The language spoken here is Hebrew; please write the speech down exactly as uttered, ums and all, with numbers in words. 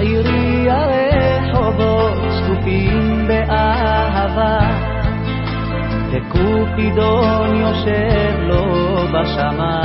בעירי הרחובות צפופים באהבה, וקופידון יושב לו בשמיים.